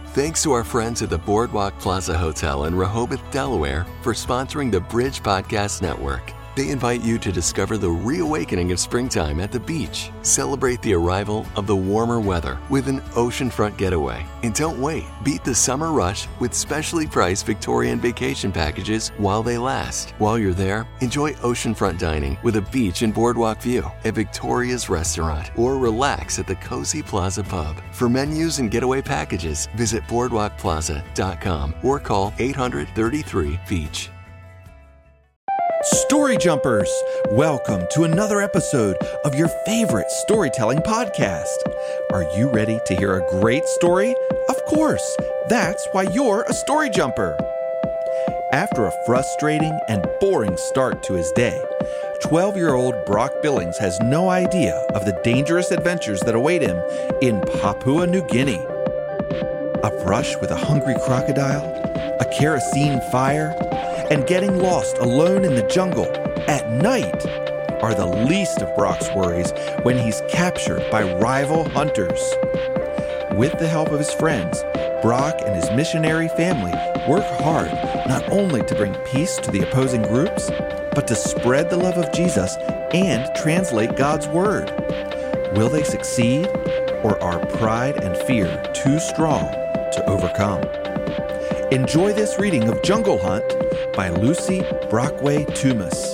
Thanks to our friends at the Boardwalk Plaza Hotel in Rehoboth, Delaware, for sponsoring the Bridge Podcast Network. They invite you to discover the reawakening of springtime at the beach. Celebrate the arrival of the warmer weather with an oceanfront getaway. And don't wait. Beat the summer rush with specially priced Victorian vacation packages while they last. While you're there, enjoy oceanfront dining with a beach and boardwalk view at Victoria's Restaurant, or relax at the Cozy Plaza Pub. For menus and getaway packages, visit boardwalkplaza.com or call 800-33-BEACH. Story Jumpers, welcome to another episode of your favorite storytelling podcast. Are you ready to hear a great story? Of course, that's why you're a Story Jumper. After a frustrating and boring start to his day, 12-year-old Brock Billings has no idea of the dangerous adventures that await him in Papua New Guinea. A brush with a hungry crocodile, a kerosene fire, and getting lost alone in the jungle at night are the least of Brock's worries when he's captured by rival hunters. With the help of his friends, Brock and his missionary family work hard not only to bring peace to the opposing groups, but to spread the love of Jesus and translate God's word. Will they succeed, or are pride and fear too strong to overcome? Enjoy this reading of Jungle Hunt by Lucy Brockway Toomas.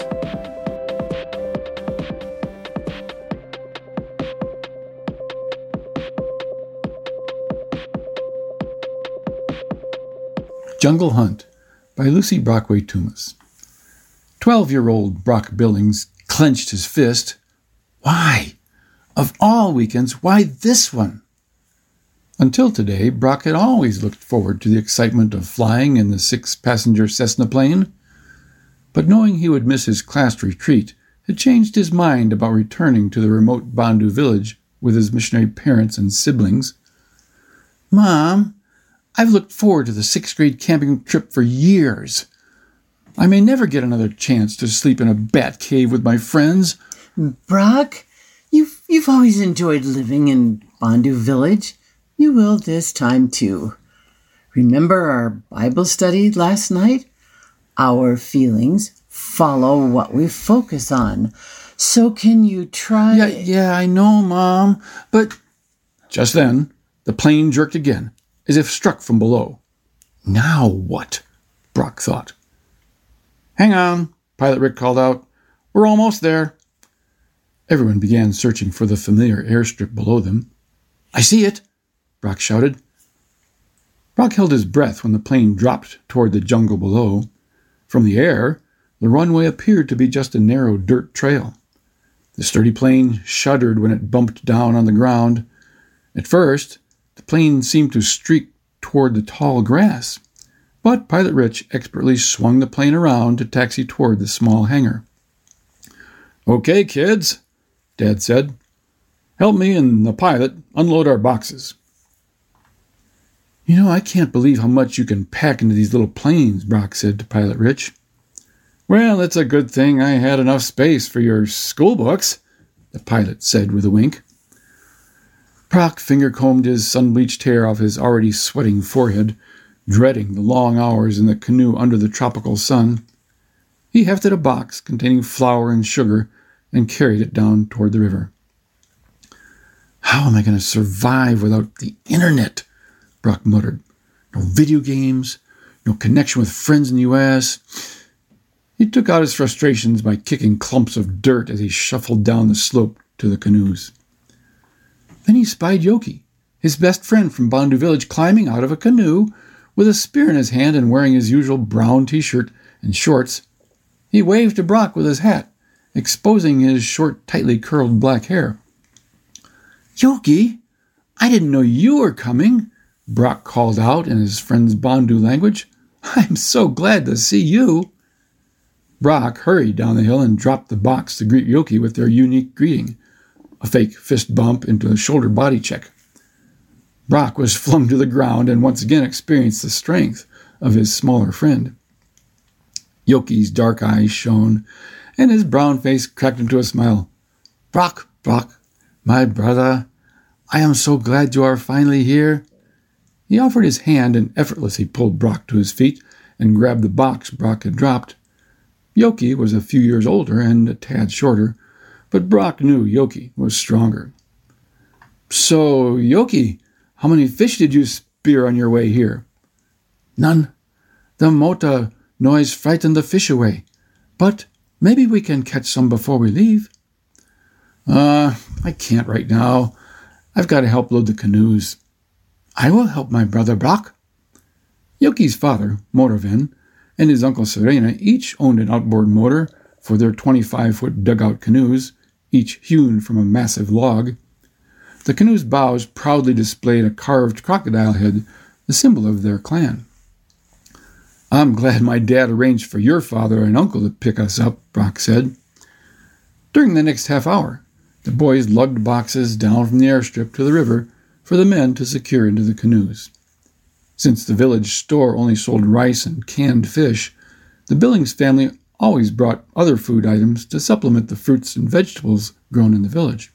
Jungle Hunt by Lucy Brockway Toomas. 12-year-old Brock Billings clenched his fist. Why? Of all weekends, why this one? Until today, Brock had always looked forward to the excitement of flying in the 6-passenger Cessna plane, but knowing he would miss his class retreat had changed his mind about returning to the remote Bandu village with his missionary parents and siblings. Mom, I've looked forward to the 6th grade camping trip for years. I may never get another chance to sleep in a bat cave with my friends. Brock, you've always enjoyed living in Bandu village. You will this time, too. Remember our Bible study last night? Our feelings follow what we focus on. So can you try... Yeah, I know, Mom, but... Just then, the plane jerked again, as if struck from below. Now what? Brock thought. Hang on, Pilot Rick called out. We're almost there. Everyone began searching for the familiar airstrip below them. I see it! Brock shouted. Brock held his breath when the plane dropped toward the jungle below. From the air, the runway appeared to be just a narrow dirt trail. The sturdy plane shuddered when it bumped down on the ground. At first, the plane seemed to streak toward the tall grass, but Pilot Rich expertly swung the plane around to taxi toward the small hangar. Okay, kids, Dad said. Help me and the pilot unload our boxes. You know, I can't believe how much you can pack into these little planes, Brock said to Pilot Rich. Well, it's a good thing I had enough space for your school books, the pilot said with a wink. Brock finger-combed his sun-bleached hair off his already sweating forehead, dreading the long hours in the canoe under the tropical sun. He hefted a box containing flour and sugar and carried it down toward the river. How am I going to survive without the internet? Brock muttered. No video games, no connection with friends in the U.S. He took out his frustrations by kicking clumps of dirt as he shuffled down the slope to the canoes. Then he spied Yoki, his best friend from Bandu village, climbing out of a canoe with a spear in his hand and wearing his usual brown t-shirt and shorts. He waved to Brock with his hat, exposing his short, tightly curled black hair. Yoki, I didn't know you were coming, Brock called out in his friend's Bandu language. I'm so glad to see you. Brock hurried down the hill and dropped the box to greet Yoki with their unique greeting, a fake fist bump into a shoulder body check. Brock was flung to the ground and once again experienced the strength of his smaller friend. Yoki's dark eyes shone, and his brown face cracked into a smile. Brock, my brother, I am so glad you are finally here. He offered his hand and effortlessly pulled Brock to his feet and grabbed the box Brock had dropped. Yoki was a few years older and a tad shorter, but Brock knew Yoki was stronger. "So, Yoki, how many fish did you spear on your way here?" "None. The motor noise frightened the fish away. But maybe we can catch some before we leave." I can't right now. I've got to help load the canoes." "I will help my brother Brock." Yoki's father, Motorven, and his uncle Serena each owned an outboard motor for their 25-foot dugout canoes, each hewn from a massive log. The canoe's bows proudly displayed a carved crocodile head, the symbol of their clan. "I'm glad my dad arranged for your father and uncle to pick us up," Brock said. During the next half hour, the boys lugged boxes down from the airstrip to the river for the men to secure into the canoes. Since the village store only sold rice and canned fish, the Billings family always brought other food items to supplement the fruits and vegetables grown in the village.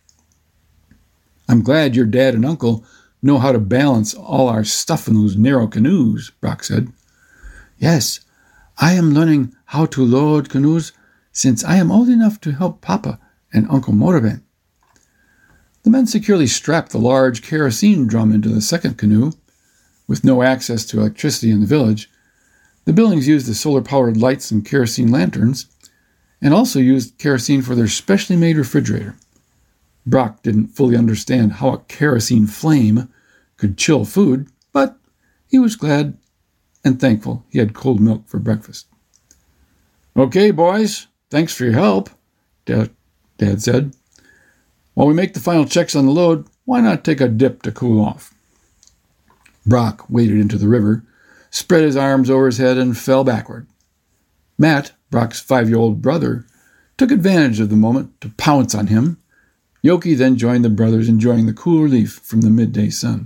"I'm glad your dad and uncle know how to balance all our stuff in those narrow canoes," Brock said. "Yes, I am learning how to load canoes since I am old enough to help Papa and Uncle Motorben." The men securely strapped the large kerosene drum into the second canoe. With no access to electricity in the village, the Billings used the solar-powered lights and kerosene lanterns, and also used kerosene for their specially made refrigerator. Brock didn't fully understand how a kerosene flame could chill food, but he was glad and thankful he had cold milk for breakfast. "Okay, boys, thanks for your help," Dad said. "While we make the final checks on the load, why not take a dip to cool off?" Brock waded into the river, spread his arms over his head, and fell backward. Matt, Brock's 5-year-old brother, took advantage of the moment to pounce on him. Yoki then joined the brothers, enjoying the cool relief from the midday sun.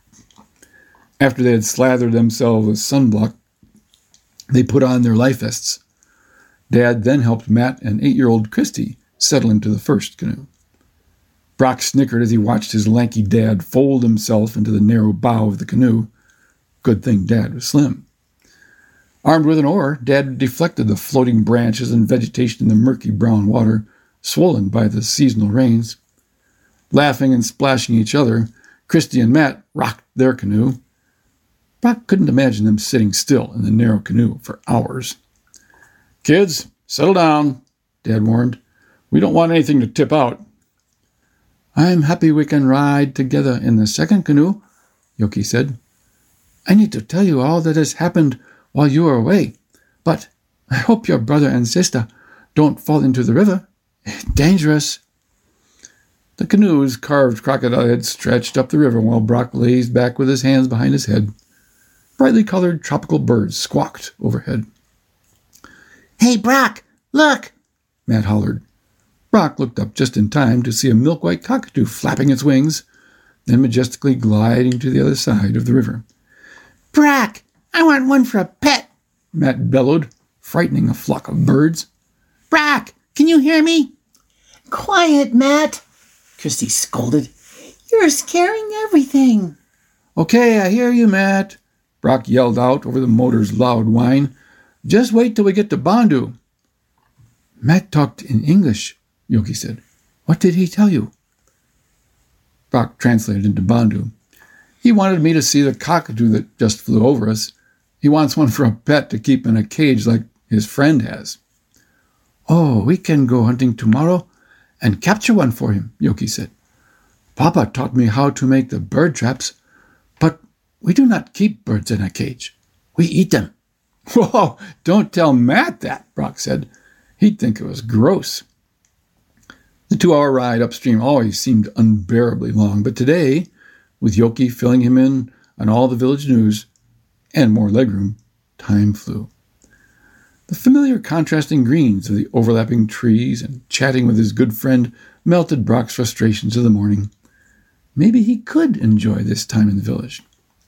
After they had slathered themselves with sunblock, they put on their life vests. Dad then helped Matt and 8-year-old Christy settle into the first canoe. Brock snickered as he watched his lanky dad fold himself into the narrow bow of the canoe. Good thing Dad was slim. Armed with an oar, Dad deflected the floating branches and vegetation in the murky brown water, swollen by the seasonal rains. Laughing and splashing each other, Christy and Matt rocked their canoe. Brock couldn't imagine them sitting still in the narrow canoe for hours. "Kids, settle down," Dad warned. "We don't want anything to tip out." "I'm happy we can ride together in the second canoe," Yoki said. "I need to tell you all that has happened while you are away, but I hope your brother and sister don't fall into the river. It's dangerous." The canoe's carved crocodile head stretched up the river while Brock lazed back with his hands behind his head. Brightly colored tropical birds squawked overhead. "Hey, Brock, look!" Matt hollered. Brock looked up just in time to see a milk-white cockatoo flapping its wings, then majestically gliding to the other side of the river. "Brock, I want one for a pet," Matt bellowed, frightening a flock of birds. "Brock, can you hear me?" "Quiet, Matt," Christy scolded. "You're scaring everything." "Okay, I hear you, Matt," Brock yelled out over the motor's loud whine. "Just wait till we get to Bandu." "Matt talked in English," Yoki said. "What did he tell you?" Brock translated into Bandu. "He wanted me to see the cockatoo that just flew over us. He wants one for a pet to keep in a cage like his friend has." "Oh, we can go hunting tomorrow and capture one for him," Yoki said. "Papa taught me how to make the bird traps, but we do not keep birds in a cage. We eat them." "Whoa, don't tell Matt that," Brock said. "He'd think it was gross." The 2-hour ride upstream always seemed unbearably long, but today, with Yoki filling him in on all the village news and more legroom, time flew. The familiar contrasting greens of the overlapping trees and chatting with his good friend melted Brock's frustrations of the morning. Maybe he could enjoy this time in the village.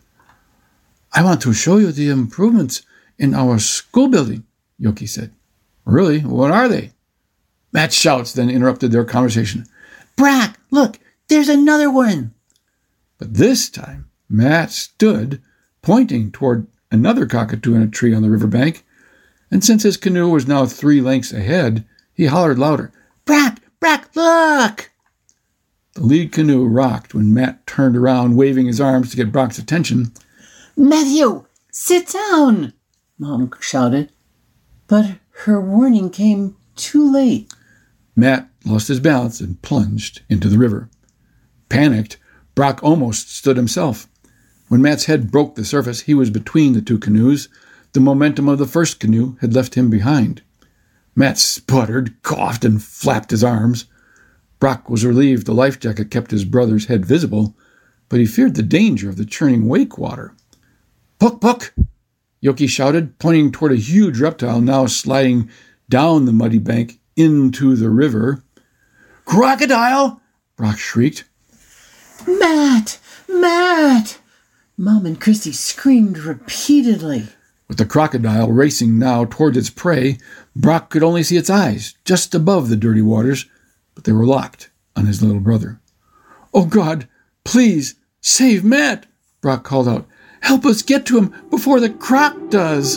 "I want to show you the improvements in our school building," Yoki said. "Really? What are they?" Matt's shouts then interrupted their conversation. "Brock, look, there's another one." But this time, Matt stood, pointing toward another cockatoo in a tree on the riverbank, and since his canoe was now 3 lengths ahead, he hollered louder, "Brock! Brock, look!" The lead canoe rocked when Matt turned around, waving his arms to get Brock's attention. "Matthew, sit down!" Mom shouted. But her warning came too late. Matt lost his balance and plunged into the river. Panicked, Brock almost stood himself. When Matt's head broke the surface, he was between the 2 canoes. The momentum of the first canoe had left him behind. Matt sputtered, coughed, and flapped his arms. Brock was relieved the life jacket kept his brother's head visible, but he feared the danger of the churning wake water. "Puck, puck!" Yoki shouted, pointing toward a huge reptile now sliding down the muddy bank into the river. "Crocodile!" Brock shrieked. "Matt! Matt!" Mom and Christy screamed repeatedly. With the crocodile racing now towards its prey, Brock could only see its eyes just above the dirty waters, but they were locked on his little brother. "Oh God, please, save Matt!" Brock called out. "Help us get to him before the croc does."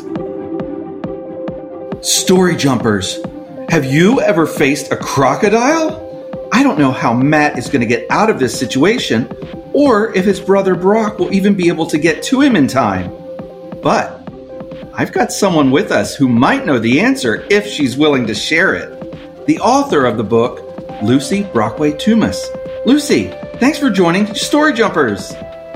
Story jumpers, have you ever faced a crocodile? I don't know how Matt is going to get out of this situation, or if his brother Brock will even be able to get to him in time. But I've got someone with us who might know the answer if she's willing to share it. The author of the book, Lucy Brockway-Toomas. Lucy, thanks for joining Story Jumpers.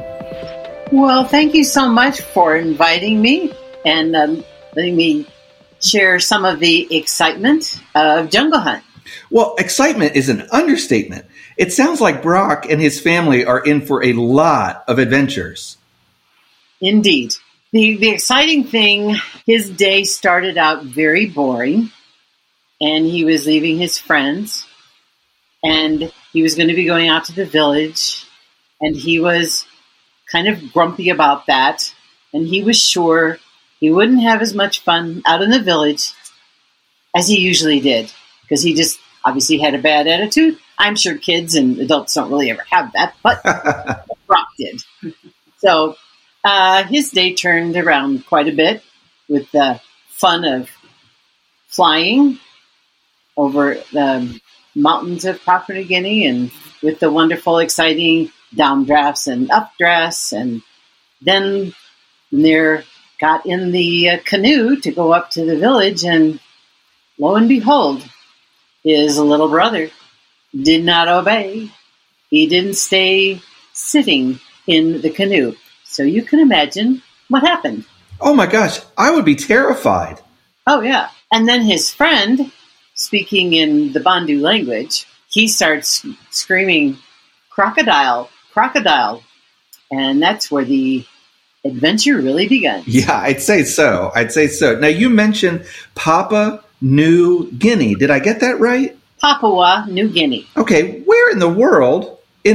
Well, thank you so much for inviting me and letting me share some of the excitement of Jungle Hunt. Well, excitement is an understatement. It sounds like Brock and his family are in for a lot of adventures. Indeed. The exciting thing, his day started out very boring, and he was leaving his friends, and he was going to be going out to the village, and he was kind of grumpy about that, and he was sure he wouldn't have as much fun out in the village as he usually did, because he just obviously had a bad attitude. I'm sure kids and adults don't really ever have that, but Brock did. So his day turned around quite a bit with the fun of flying over the mountains of Papua New Guinea and with the wonderful, exciting downdrafts and updrafts. And then there got in the canoe to go up to the village, and lo and behold, his little brother did not obey. He didn't stay sitting in the canoe. So you can imagine what happened. Oh my gosh, I would be terrified. Oh, yeah. And then his friend, speaking in the Bantu language, he starts screaming, "Crocodile, crocodile." And that's where the adventure really began. Yeah, I'd say so. Now, you mentioned Papua New Guinea. Did I get that right? Papua New Guinea. Okay, where in the world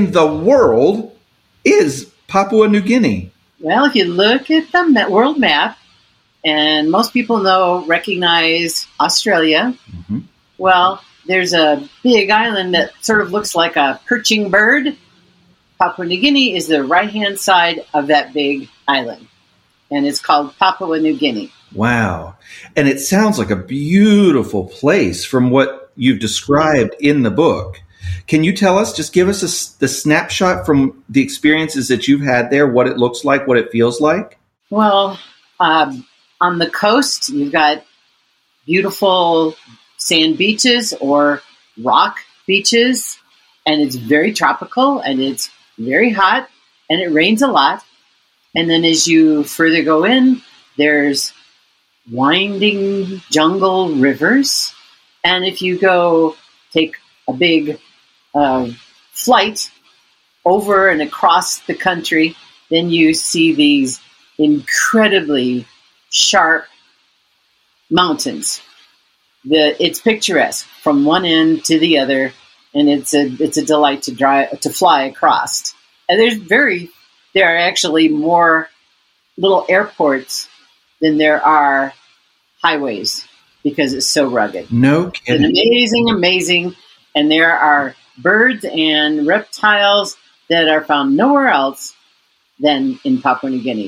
is Papua New Guinea? Well, if you look at the world map, and most people recognize Australia, well, there's a big island that sort of looks like a perching bird. Papua New Guinea is the right-hand side of that big island, and it's called Papua New Guinea. Wow. And it sounds like a beautiful place from what you've described in the book. Can you tell us, just give us the snapshot from the experiences that you've had there, what it looks like, what it feels like? Well, on the coast, you've got beautiful sand beaches or rock beaches, and it's very tropical, and it's very hot, and it rains a lot. And then as you further go in, there's winding jungle rivers. And if you go take a big flight over and across the country, then you see these incredibly sharp mountains. It's picturesque from one end to the other, and it's a delight to fly across. And there are actually more little airports than there are highways because it's so rugged. No kidding. It's amazing. And there are birds and reptiles that are found nowhere else than in Papua New Guinea.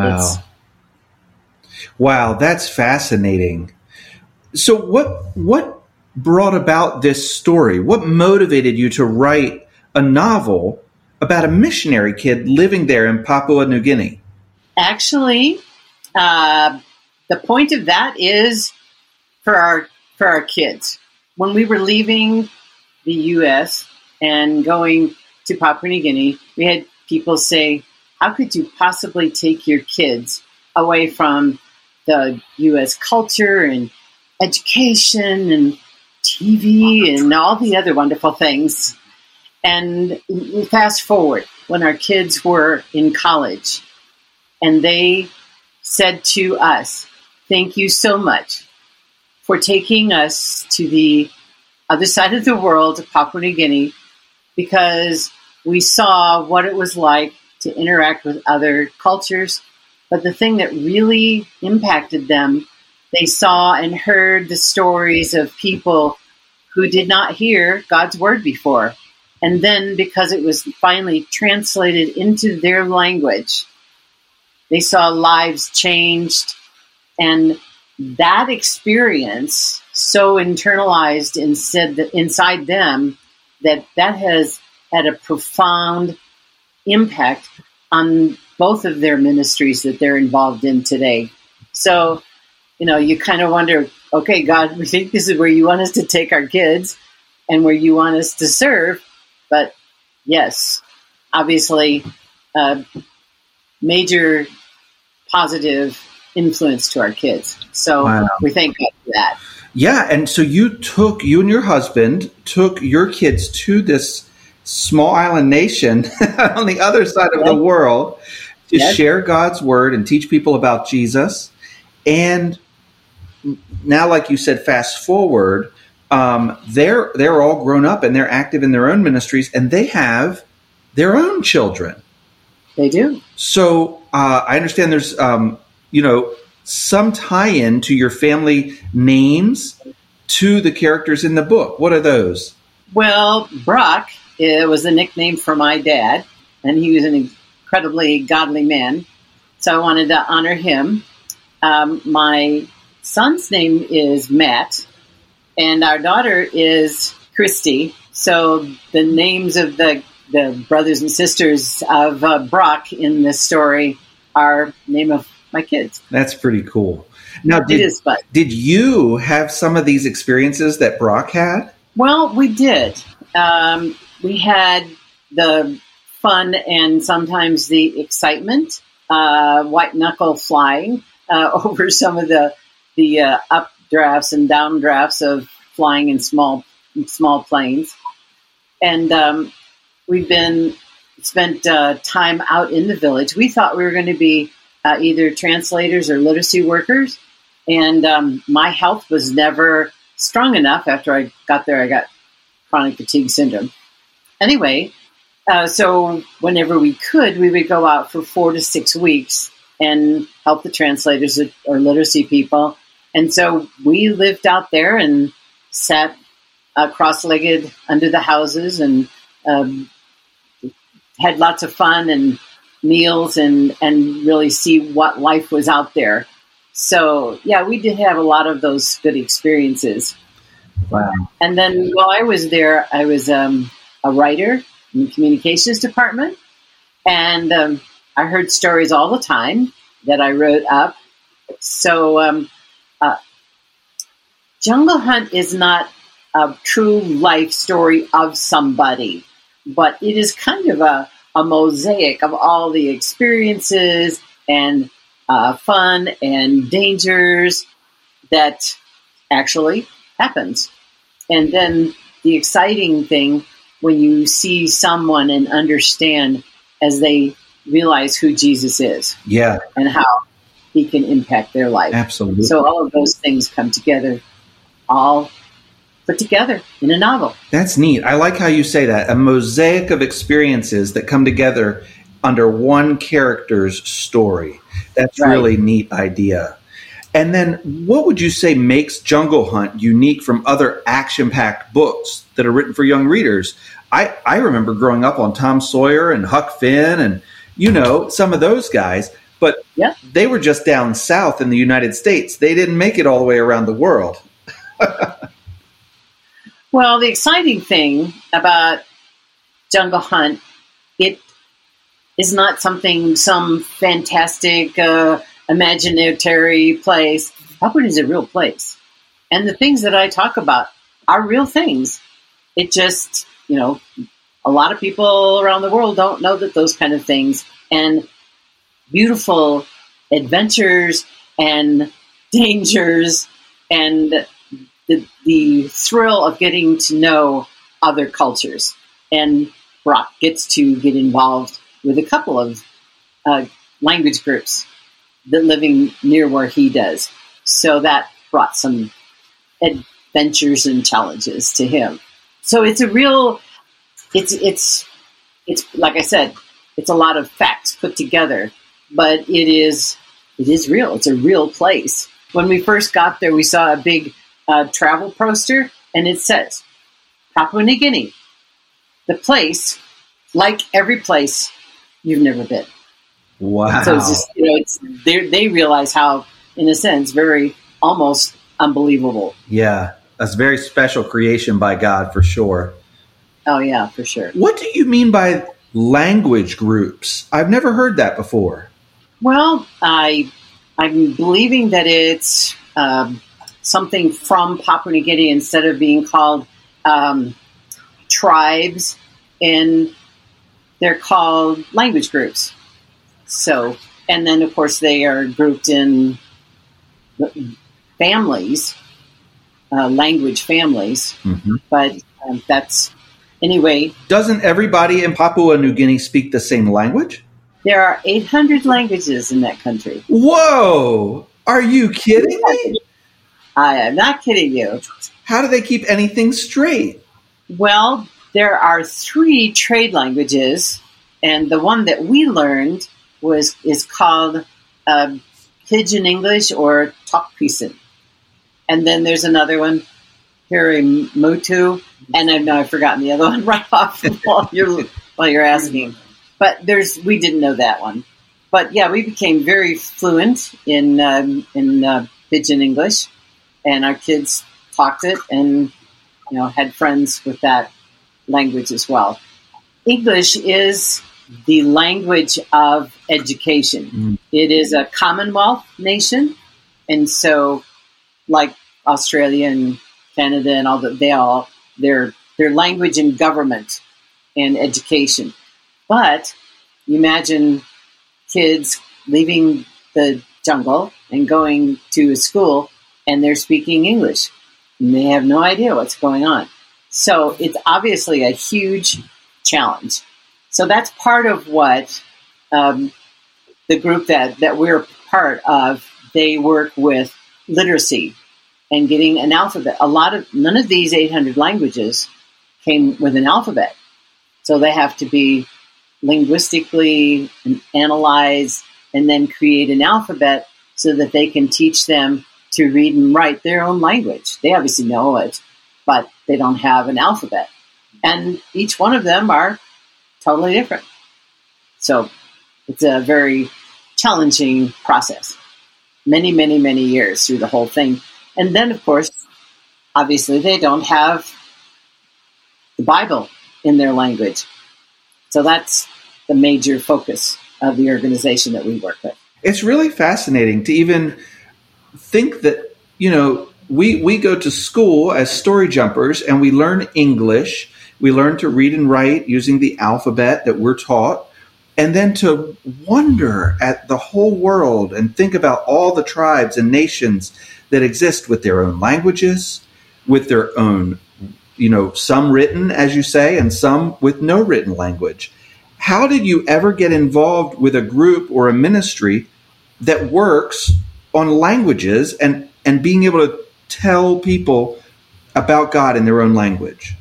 Wow, that's fascinating. So what brought about this story? What motivated you to write a novel about a missionary kid living there in Papua New Guinea? Actually, the point of that is for our kids. When we were leaving the U.S. and going to Papua New Guinea, we had people say, how could you possibly take your kids away from the U.S. culture and education and TV and all the other wonderful things? And we fast forward when our kids were in college, and they said to us, thank you so much for taking us to the other side of the world, Papua New Guinea, because we saw what it was like to interact with other cultures. But the thing that really impacted them, they saw and heard the stories of people who did not hear God's word before. And then because it was finally translated into their language, they saw lives changed. And that experience so internalized inside them that has had a profound impact on both of their ministries that they're involved in today. So, you kind of wonder, okay, God, we think this is where you want us to take our kids and where you want us to serve. But yes, obviously, major positive influence to our kids. So we thank God for that. Yeah. And so you and your husband took your kids to this small island nation on the other side of the world to share God's word and teach people about Jesus. And now, like you said, fast forward, they're all grown up and they're active in their own ministries, and they have their own children. They do. So I understand there's some tie-in to your family names to the characters in the book. What are those? Well, Brock was a nickname for my dad, and he was an incredibly godly man. So I wanted to honor him. My son's name is Matt, and our daughter is Christy. So the names of the brothers and sisters of Brock in this story are name of my kids. That's pretty cool. Now, did you have some of these experiences that Brock had? Well, we did. We had the fun and sometimes the excitement, white knuckle flying over some of the updrafts and downdrafts of flying in small planes. And we've spent time out in the village. We thought we were going to be either translators or literacy workers. And my health was never strong enough. After I got there, I got chronic fatigue syndrome. Anyway, so whenever we could, we would go out for 4 to 6 weeks and help the translators or literacy people. And so we lived out there and sat cross-legged under the houses and had lots of fun and meals and really see what life was out there. So, yeah, we did have a lot of those good experiences. Wow. And then while I was there, I was a writer in the communications department. And I heard stories all the time that I wrote up. So Jungle Hunt is not a true life story of somebody, but it is kind of a mosaic of all the experiences and fun and dangers that actually happens. And then the exciting thing when you see someone and understand as they realize who Jesus is. Yeah. And how he can impact their life. Absolutely. So all of those things come together, all put together in a novel. That's neat. I like how you say that. A mosaic of experiences that come together under one character's story. That's right. Really neat idea. And then what would you say makes Jungle Hunt unique from other action-packed books that are written for young readers? I remember growing up on Tom Sawyer and Huck Finn and, some of those guys, but Yeah. they were just down south in the United States. They didn't make it all the way around the world. Well, the exciting thing about Jungle Hunt, it is not some fantastic, imaginary place. Papua is a real place. And the things that I talk about are real things. It just, a lot of people around the world don't know that those kind of things and beautiful adventures and dangers and the thrill of getting to know other cultures. And Brock gets to get involved with a couple of language groups that living near where he does. So that brought some adventures and challenges to him. So it's a real, it's like I said, it's a lot of facts put together, but it is real. It's a real place. When we first got there, we saw a big travel poster, and it says, Papua New Guinea, the place, like every place you've never been. Wow. So it's just, they realize how, in a sense, very almost unbelievable. Yeah, that's a very special creation by God for sure. Oh, yeah, for sure. What do you mean by language groups? I've never heard that before. Well, I'm believing that it's something from Papua New Guinea instead of being called tribes, and they're called language groups. So, and then of course they are grouped in families, language families. Mm-hmm. But that's anyway. Doesn't everybody in Papua New Guinea speak the same language? There are 800 languages in that country. Whoa! Are you kidding me? I am not kidding you. How do they keep anything straight? Well, there are 3 trade languages, and the one that we learned is called Pidgin English or Tokpisin. And then there's another one, Hirimutu, and I've forgotten the other one right off while you're asking. But we didn't know that one. But yeah, we became very fluent in Pidgin English, and our kids talked it and had friends with that language as well. English is the language of education. Mm. It is a Commonwealth nation, and so like Australia and Canada and all that, their language in government and education. But you imagine kids leaving the jungle and going to a school, and they're speaking English, and they have no idea what's going on. So it's obviously a huge challenge. So that's part of what the group that we're part of, they work with literacy and getting an alphabet. None of these 800 languages came with an alphabet. So they have to be linguistically analyzed and then create an alphabet so that they can teach them to read and write their own language. They obviously know it, but they don't have an alphabet. And each one of them are totally different. So it's a very challenging process. Many, many, many years through the whole thing. And then, of course, obviously they don't have the Bible in their language. So that's the major focus of the organization that we work with. It's really fascinating to even think that, we go to school as story jumpers and we learn English. We learn to read and write using the alphabet that we're taught. And then to wonder at the whole world and think about all the tribes and nations that exist with their own languages, with their own, some written, as you say, and some with no written language. How did you ever get involved with a group or a ministry that works on languages and being able to tell people about God in their own language?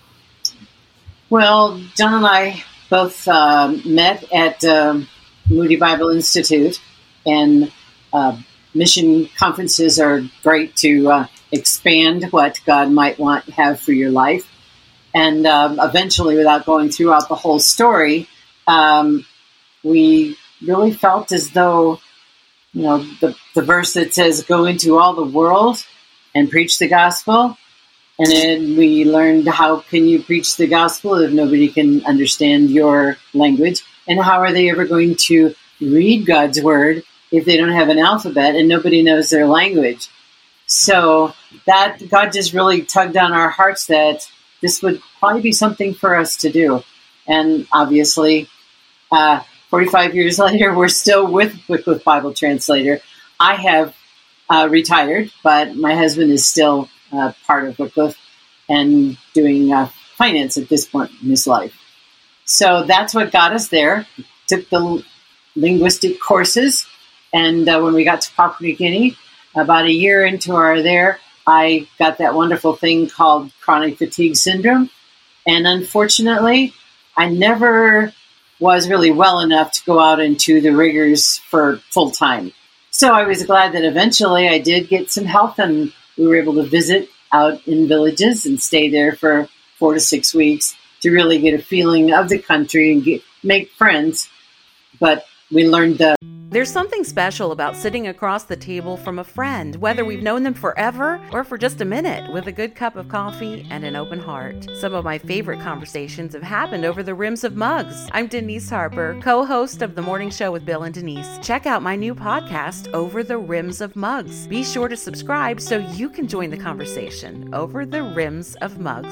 Well, John and I both met at Moody Bible Institute, and mission conferences are great to expand what God might have for your life. And eventually, without going throughout the whole story, we really felt as though, the verse that says, go into all the world and preach the gospel. And then we learned, how can you preach the gospel if nobody can understand your language? And how are they ever going to read God's word if they don't have an alphabet and nobody knows their language? So that God just really tugged on our hearts that this would probably be something for us to do. And obviously, 45 years later, we're still with Wycliffe Bible Translator. I have retired, but my husband is still part of Wycliffe and doing finance at this point in his life. So that's what got us there. Took the linguistic courses, and when we got to Papua New Guinea, about a year into our there, I got that wonderful thing called chronic fatigue syndrome. And unfortunately, I never was really well enough to go out into the rigors for full time. So I was glad that eventually I did get some help, and we were able to visit out in villages and stay there for 4 to 6 weeks to really get a feeling of the country and make friends. But we learned There's something special about sitting across the table from a friend, whether we've known them forever or for just a minute, with a good cup of coffee and an open heart. Some of my favorite conversations have happened over the rims of mugs. I'm Denise Harper, co-host of The Morning Show with Bill and Denise. Check out my new podcast, Over the Rims of Mugs. Be sure to subscribe so you can join the conversation. Over the Rims of Mugs.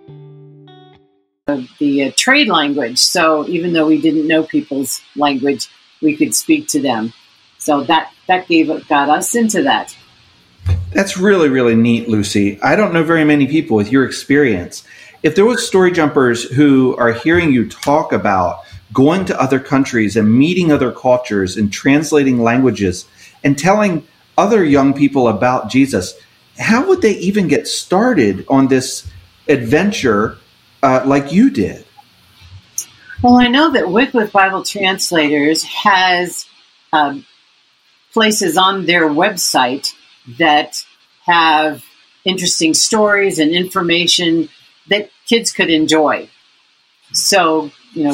The trade language. So even though we didn't know people's language, we could speak to them. So that got us into that. That's really, really neat, Lucy. I don't know very many people with your experience. If there was story jumpers who are hearing you talk about going to other countries and meeting other cultures and translating languages and telling other young people about Jesus, how would they even get started on this adventure like you did? Well, I know that Wycliffe Bible Translators has places on their website that have interesting stories and information that kids could enjoy. So, you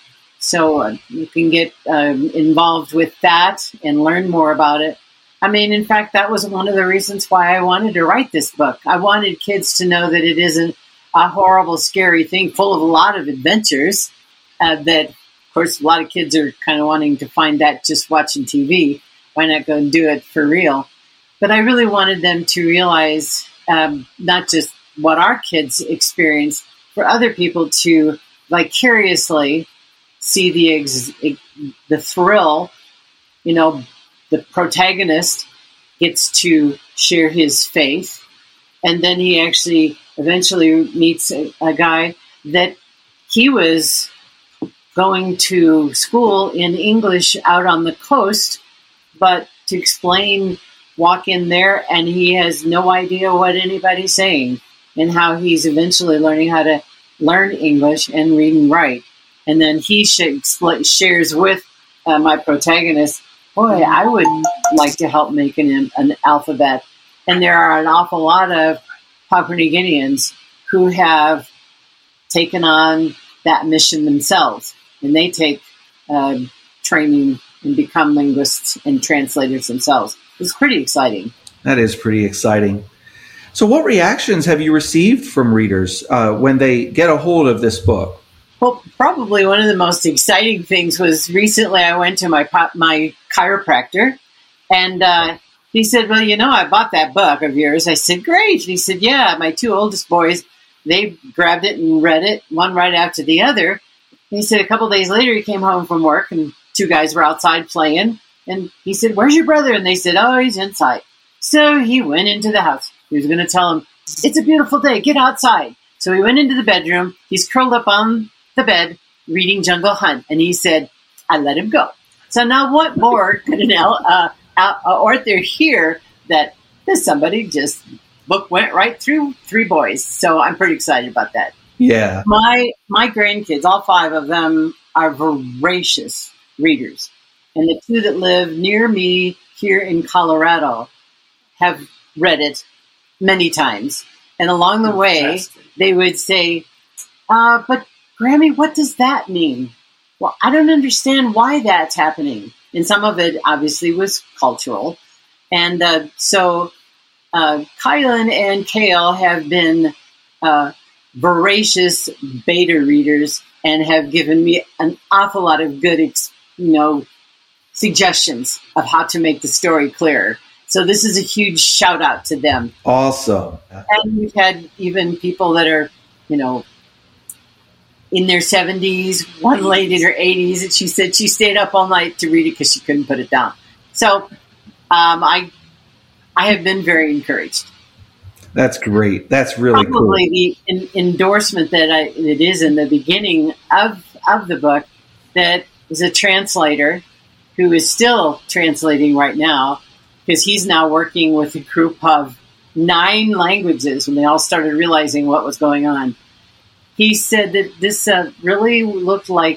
can get involved with that and learn more about it. I mean, in fact, that was one of the reasons why I wanted to write this book. I wanted kids to know that it isn't a horrible, scary thing full of a lot of adventures. That, of course, a lot of kids are kind of wanting to find that just watching TV. Why not go and do it for real? But I really wanted them to realize not just what our kids experience, for other people to vicariously see the thrill. The protagonist gets to share his faith, and then he actually eventually meets a guy that he was going to school in English out on the coast, but to explain, walk in there, and he has no idea what anybody's saying, and how he's eventually learning how to learn English and read and write. And then he shares with my protagonist, boy, I would like to help make an alphabet. And there are an awful lot of Papua New Guineans who have taken on that mission themselves. And they take training and become linguists and translators themselves. It's pretty exciting. That is pretty exciting. So what reactions have you received from readers when they get a hold of this book? Well, probably one of the most exciting things was recently I went to my chiropractor, and he said, well, I bought that book of yours. I said, great. And he said, yeah, my 2 oldest boys, they grabbed it and read it, one right after the other. And he said a couple days later, he came home from work, and 2 guys were outside playing. And he said, where's your brother? And they said, oh, he's inside. So he went into the house. He was going to tell him, it's a beautiful day, get outside. So he went into the bedroom. He's curled up on the bed reading Jungle Hunt. And he said, I let him go. So now what more could an author hear that somebody just book went right through 3 boys. So I'm pretty excited about that. Yeah. My grandkids, all 5 of them, are voracious readers. And the 2 that live near me here in Colorado have read it many times. And along the way, they would say, but Grammy, what does that mean? well, I don't understand why that's happening. And some of it obviously was cultural. And so Kylan and Kale have been voracious beta readers and have given me an awful lot of good, suggestions of how to make the story clearer. So this is a huge shout out to them. Awesome. And we've had even people that are, in their 70s, one lady in her 80s, and she said she stayed up all night to read it because she couldn't put it down. So I have been very encouraged. That's great. That's really cool. Probably the endorsement that it is in the beginning of the book that is a translator who is still translating right now, because he's now working with a group of 9 languages when they all started realizing what was going on. He said that this really looked like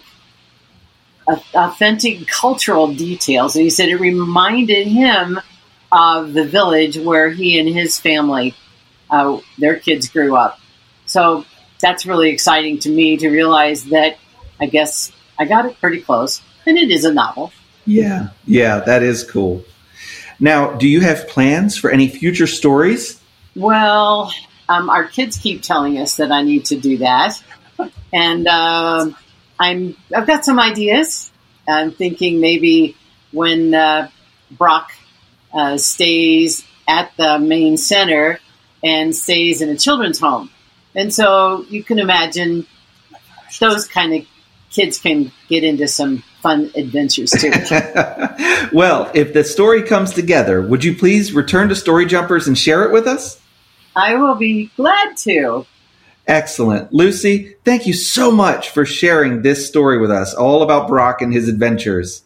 authentic cultural details. And he said it reminded him of the village where he and his family, their kids grew up. So that's really exciting to me to realize that I guess I got it pretty close. And it is a novel. Yeah, that is cool. Now, do you have plans for any future stories? Well, our kids keep telling us that I need to do that. And I've got some ideas. I'm thinking maybe when Brock stays at the main center and stays in a children's home. And so you can imagine those kind of kids can get into some fun adventures too. Well, if the story comes together, would you please return to Story Jumpers and share it with us? I will be glad to. Excellent. Lucy, thank you so much for sharing this story with us, all about Brock and his adventures.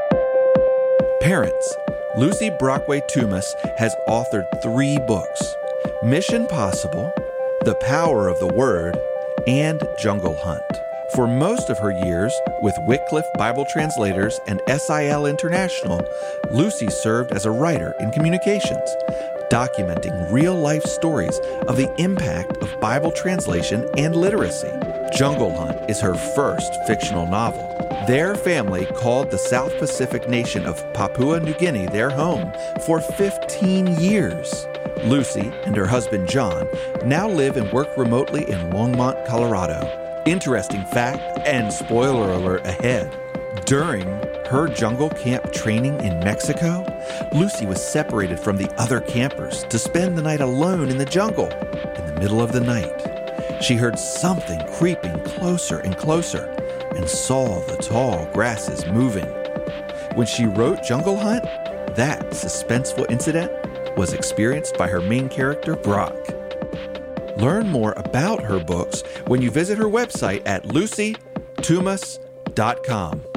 Parents, Lucy Brockway Toomas has authored 3 books: Mission Possible, The Power of the Word, and Jungle Hunt. For most of her years with Wycliffe Bible Translators and SIL International, Lucy served as a writer in communications, documenting real-life stories of the impact of Bible translation and literacy. Jungle Hunt is her first fictional novel. Their family called the South Pacific nation of Papua New Guinea their home for 15 years. Lucy and her husband John now live and work remotely in Longmont, Colorado. Interesting fact and spoiler alert ahead. During her jungle camp training in Mexico, Lucy was separated from the other campers to spend the night alone in the jungle. In the middle of the night, she heard something creeping closer and closer and saw the tall grasses moving. When she wrote Jungle Hunt, that suspenseful incident was experienced by her main character, Brock. Learn more about her books when you visit her website at lucystoomas.com.